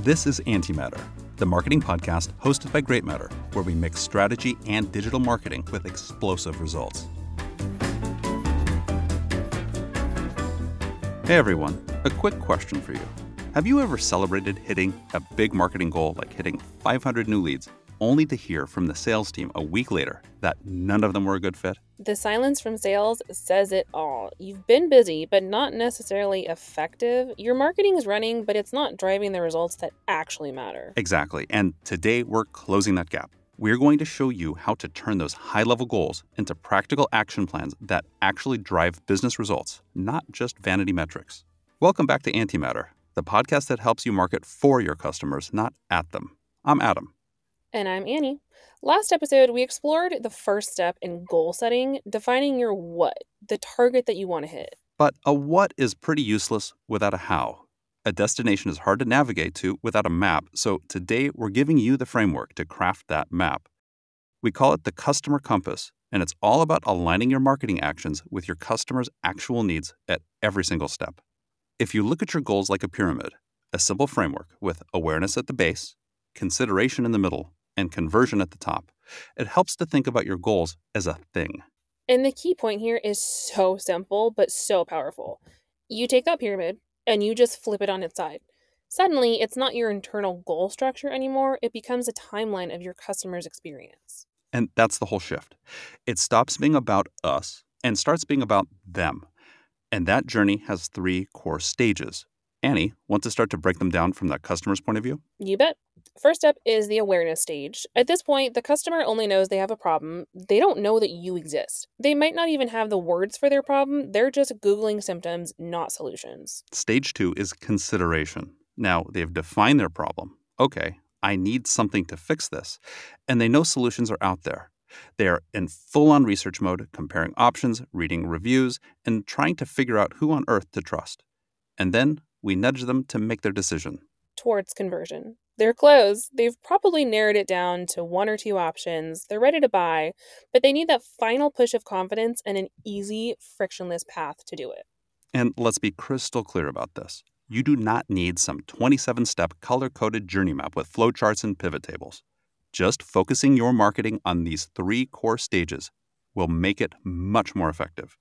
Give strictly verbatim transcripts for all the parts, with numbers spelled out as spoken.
This is Antimatter, the marketing podcast hosted by Great Matter, where we mix strategy and digital marketing with explosive results. Hey everyone, a quick question for you. Have you ever celebrated hitting a big marketing goal like hitting five hundred new leads, only to hear from the sales team a week later that none of them were a good fit? The silence from sales says it all. You've been busy, but not necessarily effective. Your marketing is running, but it's not driving the results that actually matter. Exactly. And today we're closing that gap. We're going to show you how to turn those high-level goals into practical action plans that actually drive business results, not just vanity metrics. Welcome back to Antimatter, the podcast that helps you market for your customers, not at them. I'm Adam. And I'm Annie. Last episode, we explored the first step in goal setting, defining your what, the target that you want to hit. But a what is pretty useless without a how. A destination is hard to navigate to without a map, so today we're giving you the framework to craft that map. We call it the customer compass, and it's all about aligning your marketing actions with your customers' actual needs at every single step. If you look at your goals like a pyramid, a simple framework with awareness at the base, consideration in the middle, and conversion at the top, it helps to think about your goals as a thing. And the key point here is so simple, but so powerful. You take that pyramid and you just flip it on its side. Suddenly, it's not your internal goal structure anymore. It becomes a timeline of your customer's experience. And that's the whole shift. It stops being about us and starts being about them. And that journey has three core stages. Annie, want to start to break them down from that customer's point of view? You bet. First up is the awareness stage. At this point, the customer only knows they have a problem. They don't know that you exist. They might not even have the words for their problem. They're just Googling symptoms, not solutions. Stage two is consideration. Now, they've defined their problem. Okay, I need something to fix this. And they know solutions are out there. They are in full-on research mode, comparing options, reading reviews, and trying to figure out who on earth to trust. And then we nudge them to make their decision. Towards conversion. They're close. They've probably narrowed it down to one or two options. They're ready to buy, but they need that final push of confidence and an easy, frictionless path to do it. And let's be crystal clear about this. You do not need some twenty-seven step color-coded journey map with flowcharts and pivot tables. Just focusing your marketing on these three core stages will make it much more effective.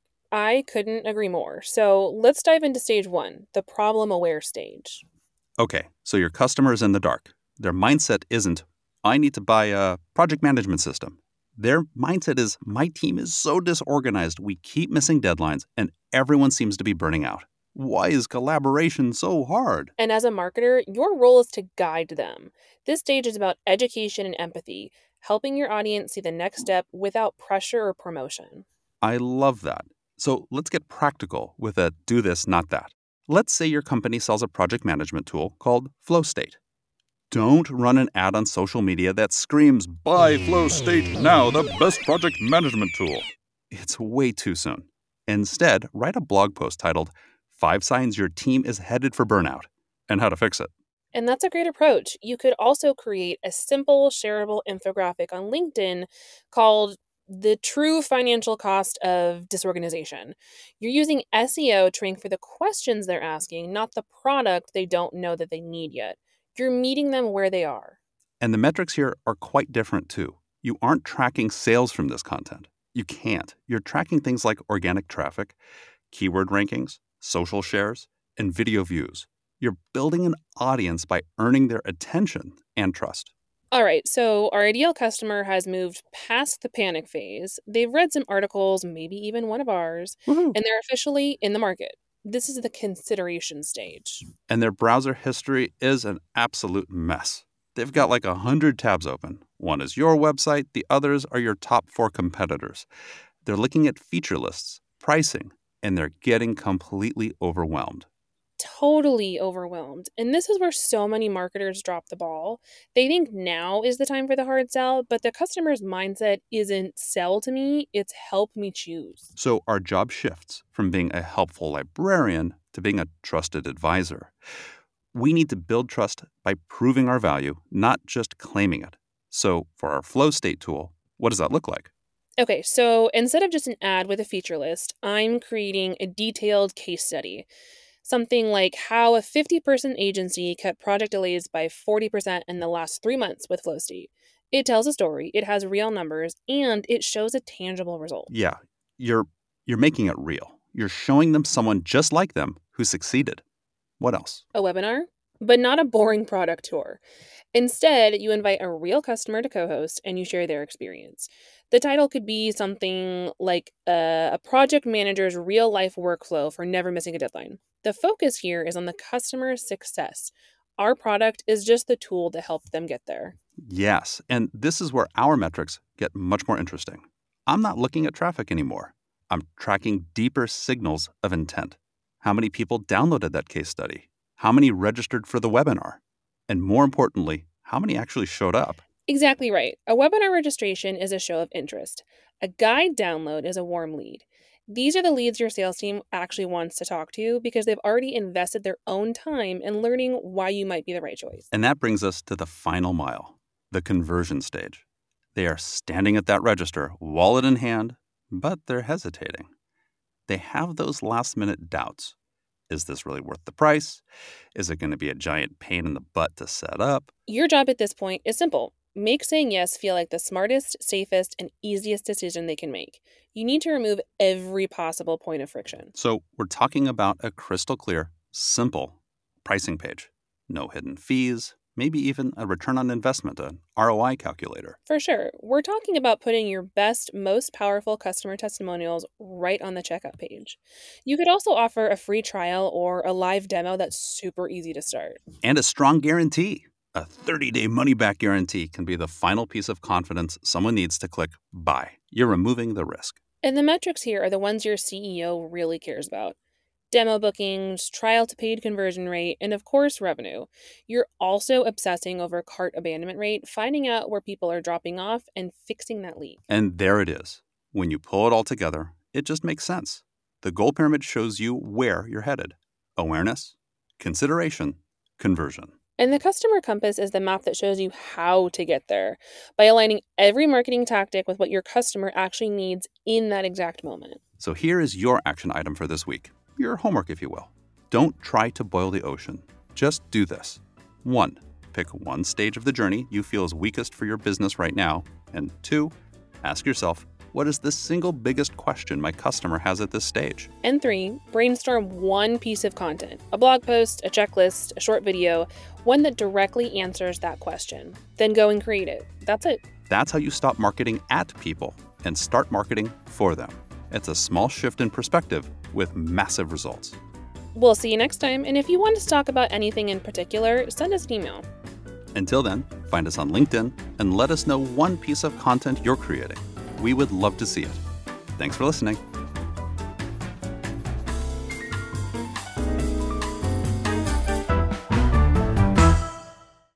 I couldn't agree more. So let's dive into stage one, the problem-aware stage. Okay, so your customer is in the dark. Their mindset isn't, I need to buy a project management system. Their mindset is, my team is so disorganized, we keep missing deadlines, and everyone seems to be burning out. Why is collaboration so hard? And as a marketer, your role is to guide them. This stage is about education and empathy, helping your audience see the next step without pressure or promotion. I love that. So let's get practical with a do this, not that. Let's say your company sells a project management tool called FlowState. Don't run an ad on social media that screams, buy FlowState now, the best project management tool. It's way too soon. Instead, write a blog post titled, Five Signs Your Team is Headed for Burnout, and How to Fix It. And that's a great approach. You could also create a simple, shareable infographic on LinkedIn called The True Financial Cost of Disorganization. You're using S E O to rank for the questions they're asking, not the product they don't know that they need yet. You're meeting them where they are. And the metrics here are quite different too. You aren't tracking sales from this content. You can't. You're tracking things like organic traffic, keyword rankings, social shares, and video views. You're building an audience by earning their attention and trust. All right, so our ideal customer has moved past the panic phase. They've read some articles, maybe even one of ours, Woohoo. and they're officially in the market. This is the consideration stage. And their browser history is an absolute mess. They've got like a hundred tabs open. One is your website, the others are your top four competitors. They're looking at feature lists, pricing, and they're getting completely overwhelmed. Totally overwhelmed. And this is where so many marketers drop the ball. They think now is the time for the hard sell, but the customer's mindset isn't sell to me, it's help me choose. So our job shifts from being a helpful librarian to being a trusted advisor. We need to build trust by proving our value, not just claiming it. So for our FlowState tool, what does that look like? Okay, so instead of just an ad with a feature list, I'm creating a detailed case study. Something like how a fifty-person agency cut project delays by forty percent in the last three months with Flowstate. It tells a story, it has real numbers, and it shows a tangible result. Yeah, you're you're making it real. You're showing them someone just like them who succeeded. What else? A webinar, but not a boring product tour. Instead, you invite a real customer to co host and you share their experience. The title could be something like uh, a project manager's real life workflow for never missing a deadline. The focus here is on the customer's success. Our product is just the tool to help them get there. Yes, and this is where our metrics get much more interesting. I'm not looking at traffic anymore. I'm tracking deeper signals of intent. How many people downloaded that case study? How many registered for the webinar? And more importantly, how many actually showed up? Exactly right. A webinar registration is a show of interest. A guide download is a warm lead. These are the leads your sales team actually wants to talk to because they've already invested their own time in learning why you might be the right choice. And that brings us to the final mile, the conversion stage. They are standing at that register, wallet in hand, but they're hesitating. They have those last-minute doubts. Is this really worth the price? Is it going to be a giant pain in the butt to set up? Your job at this point is simple. Make saying yes feel like the smartest, safest, and easiest decision they can make. You need to remove every possible point of friction. So we're talking about a crystal clear, simple pricing page. No hidden fees, maybe even a return on investment, an R O I calculator. For sure. We're talking about putting your best, most powerful customer testimonials right on the checkout page. You could also offer a free trial or a live demo that's super easy to start. And a strong guarantee. A thirty-day money-back guarantee can be the final piece of confidence someone needs to click buy. You're removing the risk. And the metrics here are the ones your C E O really cares about. Demo bookings, trial to paid conversion rate, and of course, revenue. You're also obsessing over cart abandonment rate, finding out where people are dropping off and fixing that leak. And there it is. When you pull it all together, it just makes sense. The goal pyramid shows you where you're headed. Awareness, consideration, conversion. And the customer compass is the map that shows you how to get there by aligning every marketing tactic with what your customer actually needs in that exact moment. So here is your action item for this week. Your homework, if you will. Don't try to boil the ocean. Just do this. One, pick one stage of the journey you feel is weakest for your business right now. And two, ask yourself, what is the single biggest question my customer has at this stage? And three, brainstorm one piece of content, a blog post, a checklist, a short video, one that directly answers that question. Then go and create it. That's it. That's how you stop marketing at people and start marketing for them. It's a small shift in perspective with massive results. We'll see you next time. And if you want us to talk about anything in particular, send us an email. Until then, find us on LinkedIn and let us know one piece of content you're creating. We would love to see it. Thanks for listening.